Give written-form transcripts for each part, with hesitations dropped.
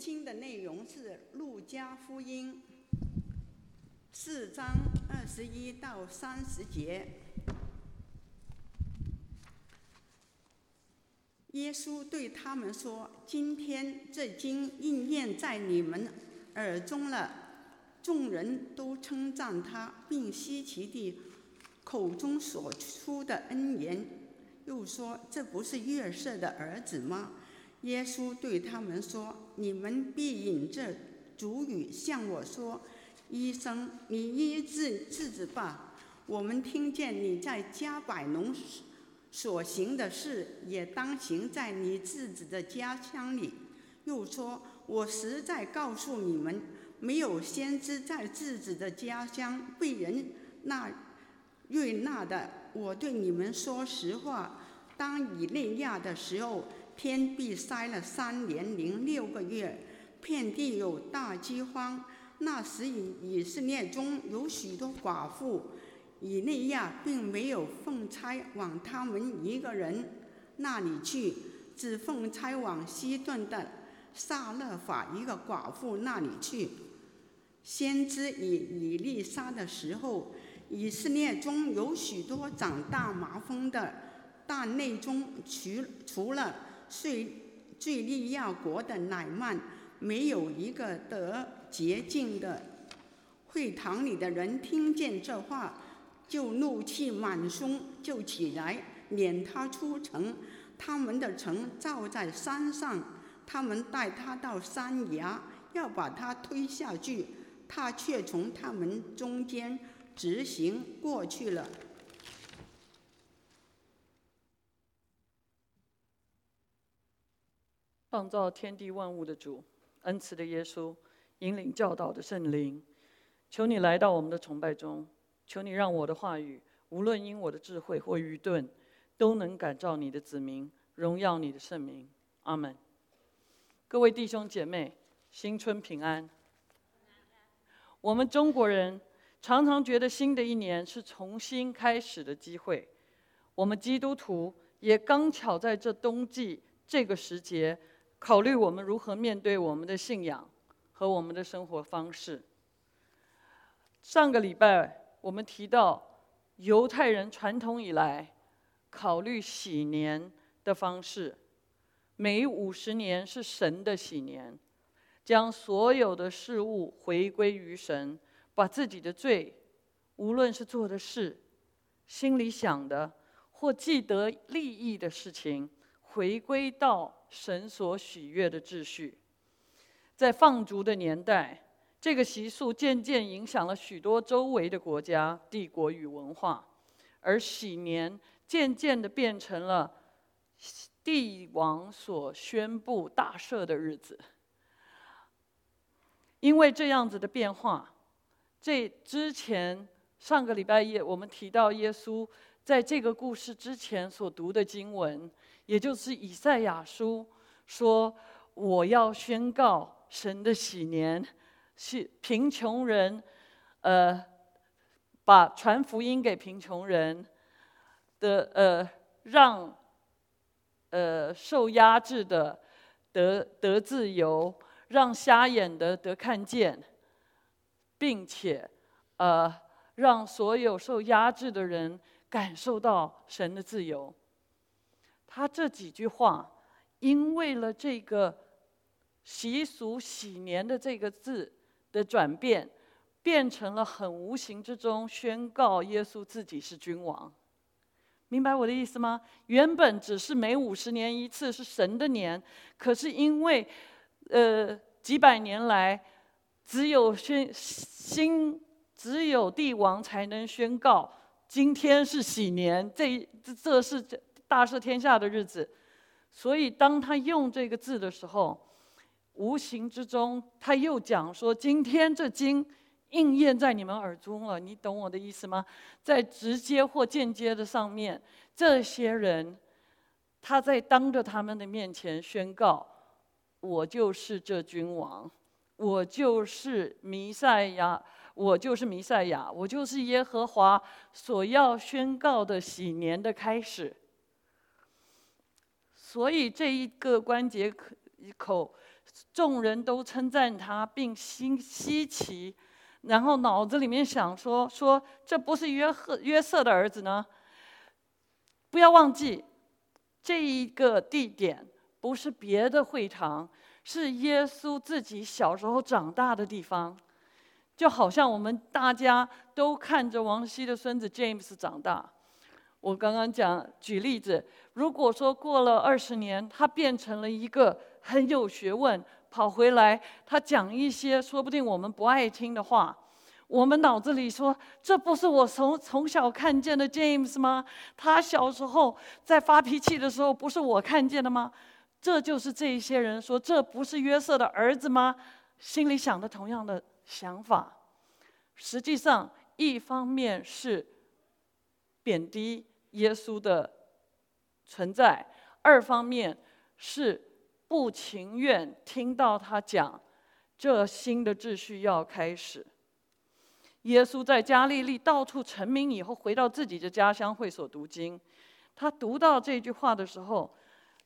经的内容是路加福音4章21到30节。耶稣对他们说：“今天这经应验在你们耳中了。”众人都称赞他，并稀奇地口中所出的恩言，又说：“这不是约瑟的儿子吗？”耶稣对他们说：“你们必引这主语向我说：医生，你医治自己吧。我们听见你在加百农所行的事，也当行在你自己的家乡里。”又说：“我实在告诉你们，没有先知在自己的家乡被人悦纳的。我对你们说实话，当以利亚的时候，天必塞了3年06个月，遍地有大饥荒。那时以色列中有许多寡妇，以利亚并没有奉差往他们一个人那里去，只奉差往西顿的撒勒法一个寡妇那里去。先知以利沙的时候，以色列中有许多长大麻风的，但内中除了叙利亚国的乃曼，没有一个得洁净的。会堂里的人听见这话，就怒气满胸，就起来撵他出城。他们的城造在山上，他们带他到山崖，要把他推下去，他却从他们中间直行过去了。 创造天地万物的主，恩慈的耶稣，引领教导的圣灵，求你来到我们的崇拜中，求你让我的话语，无论因我的智慧或愚钝，都能感召你的子民，荣耀你的圣名。阿们。各位弟兄姐妹，新春平安。我们中国人常常觉得新的一年是重新开始的机会，我们基督徒也刚巧在这冬季这个时节，考虑我们如何面对我们的信仰和我们的生活方式。上个礼拜我们提到，犹太人传统以来考虑喜年的方式，每50年是神的喜年，将所有的事物回归于神，把自己的罪，无论是做的事、心里想的或既得利益的事情，回归到神所喜悦的秩序。在放逐的年代，这个习俗渐渐影响了许多周围的国家、帝国与文化，而喜年渐渐地变成了帝王所宣布大赦的日子。因为这样子的变化，这之前上个礼拜我们提到耶稣在这个故事之前所读的经文，也就是以赛亚书说：“我要宣告神的喜年，是贫穷人，把传福音给贫穷人的，让受压制的得自由，让瞎眼的得看见，并且让所有受压制的人感受到神的自由。”他这几句话，因为了这个习俗喜年的这个字的转变，变成了很无形之中宣告耶稣自己是君王。明白我的意思吗？原本只是每50年一次是神的年，可是因为几百年来只有帝王才能宣告今天是喜年，这是大赦天下的日子。所以当他用这个字的时候，无形之中他又讲说，今天这经应验在你们耳中了。你懂我的意思吗？在直接或间接的上面，这些人他在当着他们的面前宣告，我就是这君王，我就是弥赛亚，我就是弥赛亚，我就是耶和华所要宣告的喜年的开始。所以这一个关节口众人都称赞他，并稀奇，然后脑子里面想说这不是约瑟的儿子呢？不要忘记，这一个地点不是别的会堂，是耶稣自己小时候长大的地方。就好像我们大家都看着王希的孙子 James 长大。我刚刚举例子，如果说过了20年，他变成了一个很有学问，跑回来他讲一些说不定我们不爱听的话，我们脑子里说，这不是我从小看见的 James 吗？他小时候在发脾气的时候，不是我看见的吗？这就是这些人说，这不是约瑟的儿子吗？心里想的同样的想法。实际上，一方面是贬低耶稣的存在，二方面是不情愿听到他讲这新的秩序要开始。耶稣在加利利到处成名以后，回到自己的家乡会所读经。他读到这句话的时候，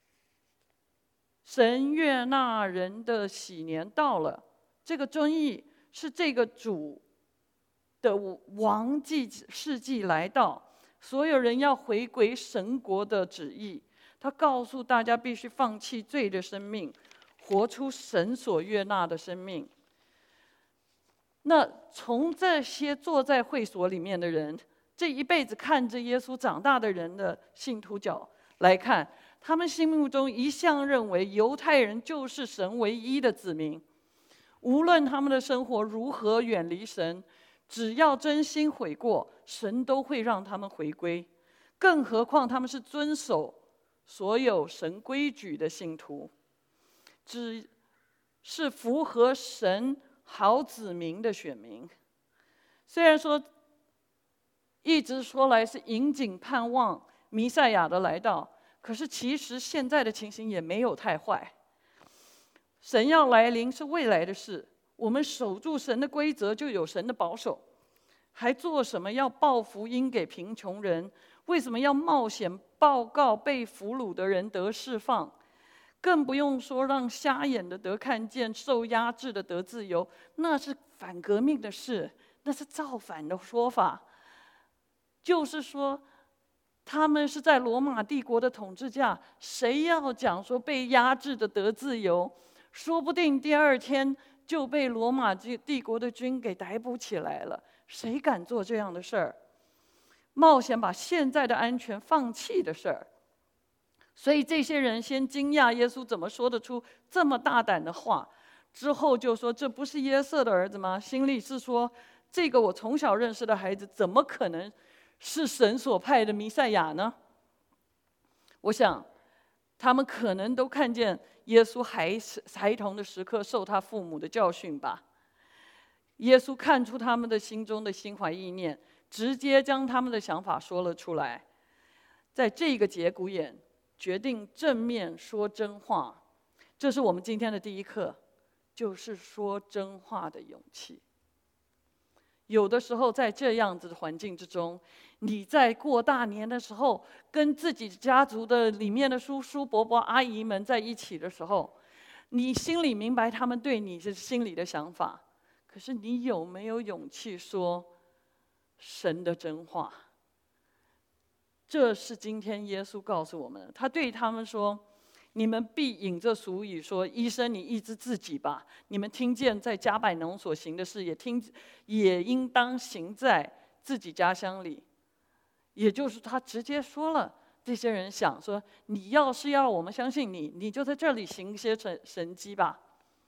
神悦纳人的喜年到了。这个遵义是这个主的王世纪来到，所有人要回归神国的旨意。他告诉大家必须放弃罪的生命，活出神所悦纳的生命。那从这些坐在会所里面的人，这一辈子看着耶稣长大的人的信徒角来看，他们心目中一向认为犹太人就是神唯一的子民，无论他们的生活如何远离神，只要真心悔过，神都会让他们回归。更何况他们是遵守所有神规矩的信徒，只是符合神好子民的选民。虽然说一直说来是引颈盼望弥赛亚的来到，可是其实现在的情形也没有太坏。神要来临是未来的事，我们守住神的规则就有神的保守。还做什么要报福音给贫穷人？为什么要冒险报告被俘虏的人得释放？更不用说让瞎眼的得看见，受压制的得自由，那是反革命的事，那是造反的说法。就是说，他们是在罗马帝国的统治下，谁要讲说被压制的得自由，说不定第二天就被罗马帝国的军给逮捕起来了。谁敢做这样的事儿？冒险把现在的安全放弃的事儿。所以这些人先惊讶耶稣怎么说得出这么大胆的话，之后就说这不是约瑟的儿子吗？心里是说，这个我从小认识的孩子怎么可能是神所派的弥赛亚呢？我想他们可能都看见耶稣孩童的时刻受他父母的教训吧。耶稣看出他们的心中的心怀意念，直接将他们的想法说了出来。在这个节骨眼，决定正面说真话，这是我们今天的第一课，就是说真话的勇气。有的时候在这样子的环境之中，你在过大年的时候，跟自己家族的里面的叔叔伯伯阿姨们在一起的时候，你心里明白他们对你是心里的想法，可是你有没有勇气说神的真话？这是今天耶稣告诉我们的。他对他们说，你们必引着俗语说，医生你医治自己吧。你们听见在迦百农所行的事，也应当行在自己家乡里。也就是他直接说了，这些人想说，你要是要我们相信你，你就在这里行一些神迹吧。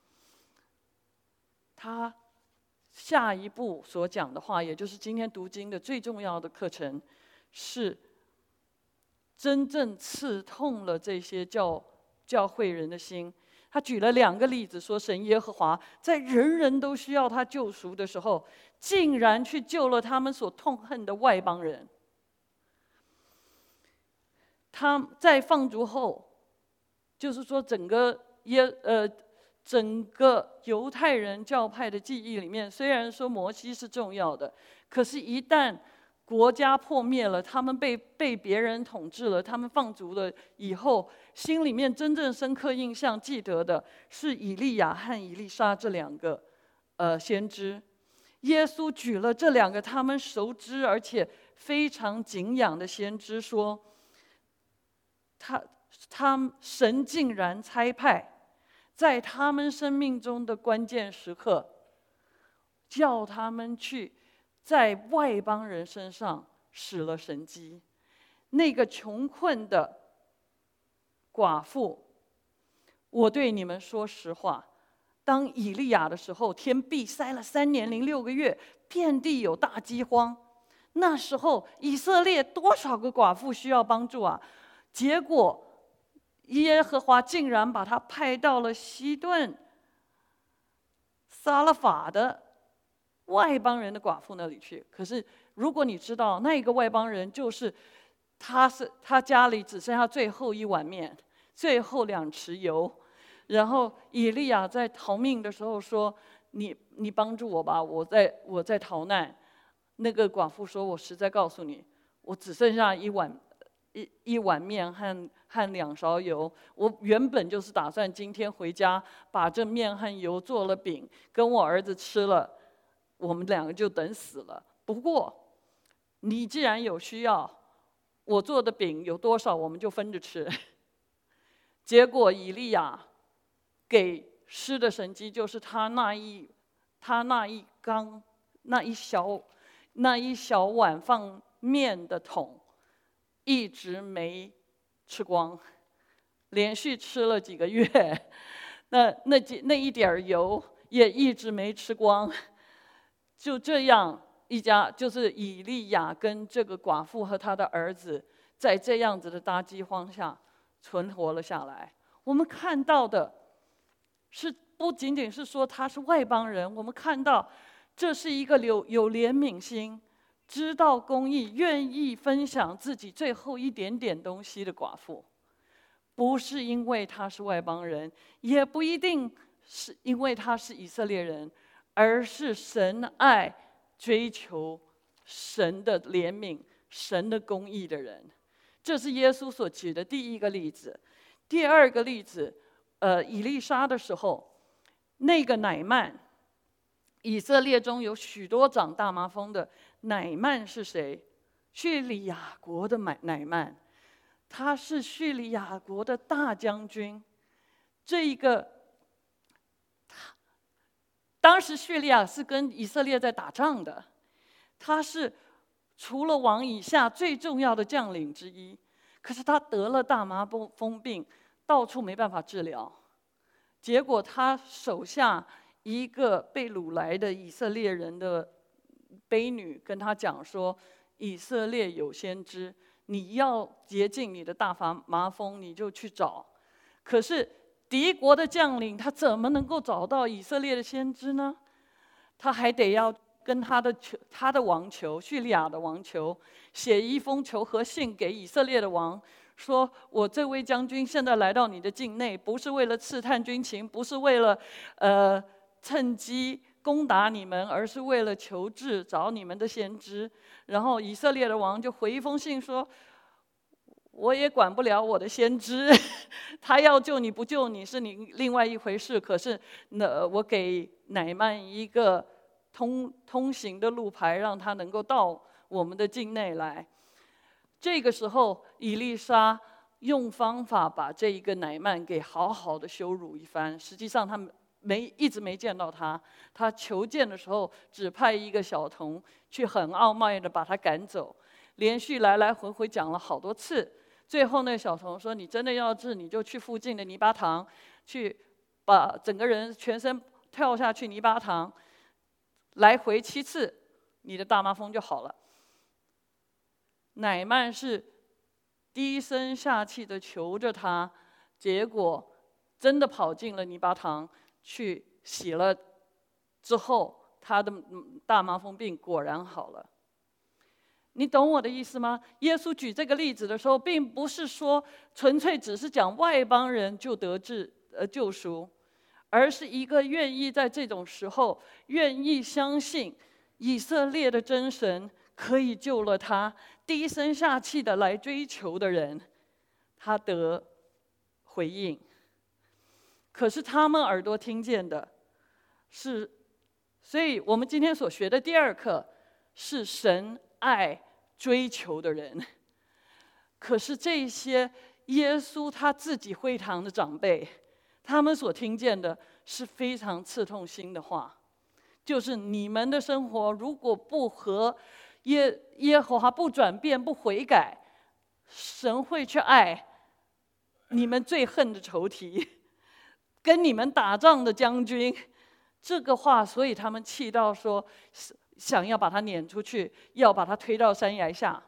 他下一步所讲的话，也就是今天读经的最重要的课程，是真正刺痛了这些教会人的心。他举了2个例子，说神耶和华在人人都需要他救赎的时候，竟然去救了他们所痛恨的外邦人。他在放逐后，就是说整个犹太人教派的记忆里面，虽然说摩西是重要的，可是一旦国家破灭了，他们被别人统治了，他们放逐了以后，心里面真正深刻印象记得的是以利亚和以利沙这两个先知。耶稣举了这两个他们熟知而且非常敬仰的先知，说神竟然差派在他们生命中的关键时刻，叫他们去在外邦人身上使了神迹。那个穷困的寡妇，我对你们说实话，当以利亚的时候，天闭塞了3年零6个月，遍地有大饥荒。那时候以色列多少个寡妇需要帮助啊？结果耶和华竟然把他派到了西顿撒勒法的外邦人的寡妇那里去。可是如果你知道那个外邦人就是他家里只剩下最后一碗面，最后2匙油，然后以利亚在逃命的时候说：你帮助我吧，我在逃难。那个寡妇说：我实在告诉你，我只剩下一碗面和2勺油。我原本就是打算今天回家把这面和油做了饼，跟我儿子吃了，我们2个就等死了。不过你既然有需要，我做的饼有多少我们就分着吃。结果以利亚给施的神迹就是他那一缸那一小碗放面的桶一直没吃光，连续吃了几个月，那一点油也一直没吃光。就这样一家，就是以利亚跟这个寡妇和他的儿子，在这样子的大饥荒下存活了下来。我们看到的是不仅仅是说他是外邦人，我们看到这是一个有怜悯心、知道公义、愿意分享自己最后一点点东西的寡妇。不是因为他是外邦人，也不一定是因为他是以色列人，而是神爱、追求神的怜悯、神的公义的人。这是耶稣所举的第一个例子。第二个例子，以利沙的时候，那个乃縵，以色列中有许多长大麻风的。乃縵是谁？叙利亚国的乃縵，他是叙利亚国的大将军。当时叙利亚是跟以色列在打仗的，他是除了王以下最重要的将领之一。可是他得了大麻风病，到处没办法治疗。结果他手下一个被掳来的以色列人的卑女跟他讲说：以色列有先知，你要洁净你的大麻风，你就去找。可是敌国的将领他怎么能够找到以色列的先知呢？他还得要跟他的王求，叙利亚的王求，写一封求和信给以色列的王，说我这位将军现在来到你的境内，不是为了刺探军情，不是为了趁机攻打你们，而是为了求治，找你们的先知。然后以色列的王就回一封信说：我也管不了我的先知，他要救你不救你是你另外一回事。可是我给乃縵一个通行的路牌，让他能够到我们的境内来。这个时候以利沙用方法把这一个乃縵给好好的羞辱一番。实际上他一直没见到他，他求见的时候只派一个小童去很傲慢的把他赶走，连续来来回回讲了好多次。最后那个小童说：你真的要治，你就去附近的泥巴塘，去把整个人全身跳下去泥巴塘，来回7次，你的大麻风就好了。乃縵是低声下气的求着他，结果真的跑进了泥巴塘去洗了之后，他的大麻风病果然好了。你懂我的意思吗？耶稣举这个例子的时候，并不是说纯粹只是讲外邦人就得救赎，而是一个愿意在这种时候愿意相信以色列的真神可以救了他低声下气的来追求的人，他得回应。可是他们耳朵听见的是，所以我们今天所学的第二课是神爱追求的人。可是这些耶稣他自己会堂的长辈，他们所听见的是非常刺痛心的话，就是你们的生活如果不和耶和华不转变不悔改，神会去爱你们最恨的仇敌，跟你们打仗的将军。这个话，所以他们气到说想要把他撵出去，要把他推到山崖下。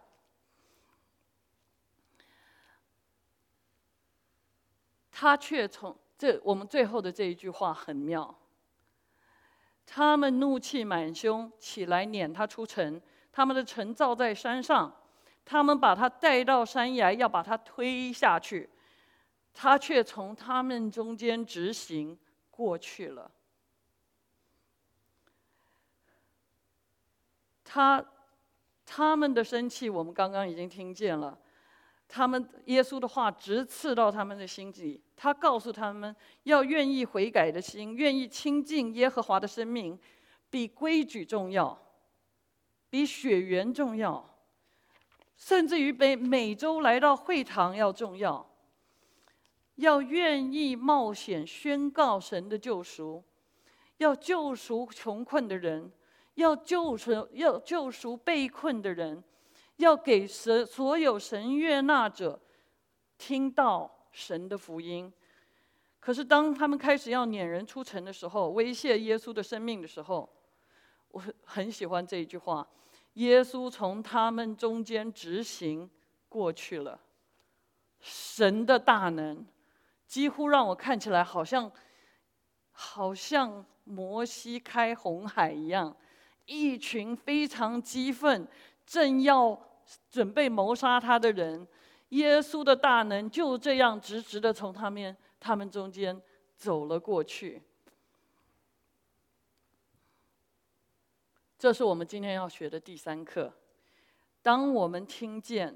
他却我们最后的这一句话很妙，他们怒气满胸，起来撵他出城，他们的城造在山上，他们把他带到山崖，要把他推下去，他却从他们中间直行过去了。他们的生气我们刚刚已经听见了，耶稣的话直刺到他们的心里，他告诉他们要愿意悔改的心，愿意亲近耶和华的生命，比规矩重要，比血缘重要，甚至于比每周来到会堂要重要。要愿意冒险宣告神的救赎，要救赎穷困的人，要救赎被困的人，要给所有神悦纳者听到神的福音。可是当他们开始要撵人出城的时候，威胁耶稣的生命的时候，我很喜欢这一句话：耶稣从他们中间直行过去了。神的大能几乎让我看起来好像摩西开红海一样，一群非常激愤正要准备谋杀他的人，耶稣的大能就这样直直的从他们中间走了过去。这是我们今天要学的第三课。当我们听见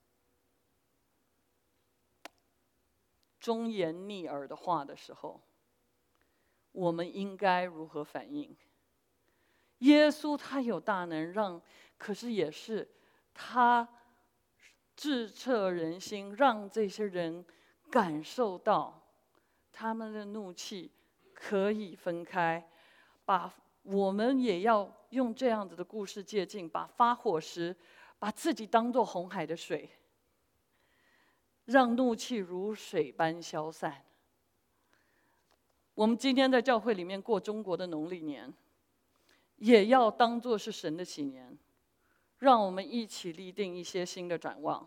忠言逆耳的话的时候，我们应该如何反应？耶稣他有大能可是也是他智彻人心，让这些人感受到他们的怒气可以分开。我们也要用这样子的故事借鉴，把发火时把自己当作红海的水，让怒气如水般消散。我们今天在教会里面过中国的农历年，也要当作是神的喜年，让我们一起立定一些新的展望。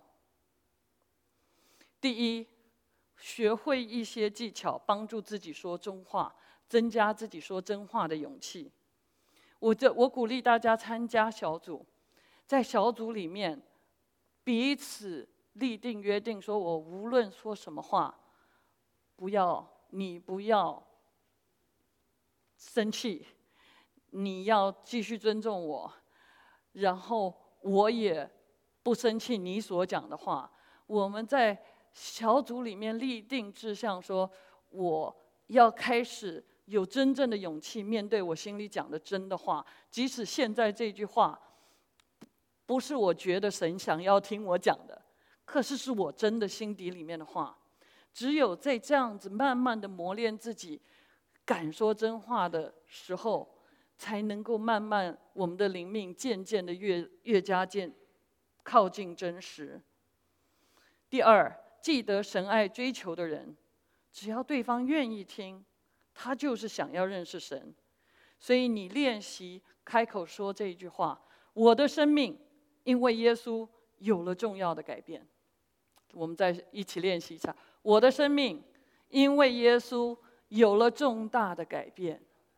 第一，学会一些技巧，帮助自己说真话，增加自己说真话的勇气。我鼓励大家参加小组，在小组里面彼此立定约定，说我无论说什么话，你不要生气，你要继续尊重我，然后我也不生气你所讲的话。我们在小组里面立定志向，说我要开始有真正的勇气面对我心里讲的真的话，即使现在这句话不是我觉得神想要听我讲的，可是我真的心底里面的话。只有在这样子慢慢的磨练自己敢说真话的时候，才能够慢慢我们的灵命渐渐的越加靠近真实。第二，记得神爱追求的人，只要对方愿意听，他就是想要认识神。所以你练习开口说这一句话：我的生命因为耶稣有了重要的改变。我们再一起练习一下：我的生命因为耶稣有了重大的改变。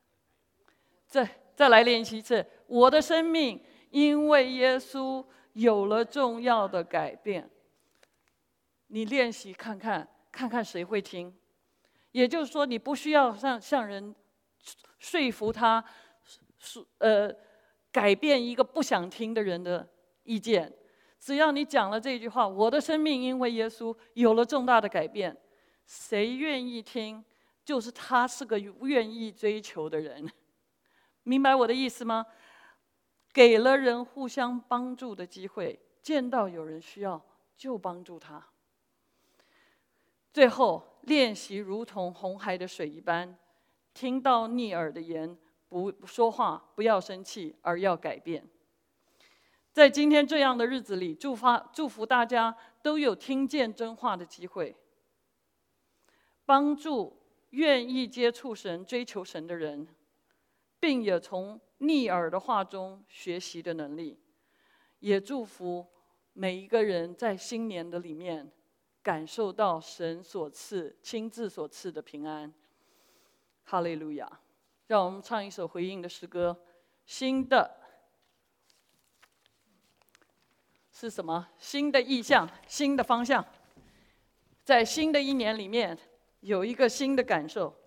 再来练习一次：我的生命因为耶稣有了重要的改变。你练习看看谁会听。也就是说，你不需要向人说服他， 改变一个不想听的人的意见。只要你讲了这句话，我的生命因为耶稣有了重大的改变，谁愿意听，就是他是个愿意追求的人。明白我的意思吗？给了人互相帮助的机会，见到有人需要就帮助他。最后，练习如同红海的水一般，听到逆耳的言，不说话，不要生气，而要改变。在今天这样的日子里，祝福大家都有听见真话的机会，帮助愿意接触神、追求神的人，并也从逆耳的话中学习的能力。也祝福每一个人在新年的里面感受到神所赐、亲自所赐的平安。哈利路亚！让我们唱一首回应的诗歌。新的是什么？新的意向，新的方向。在新的一年里面，有一个新的感受。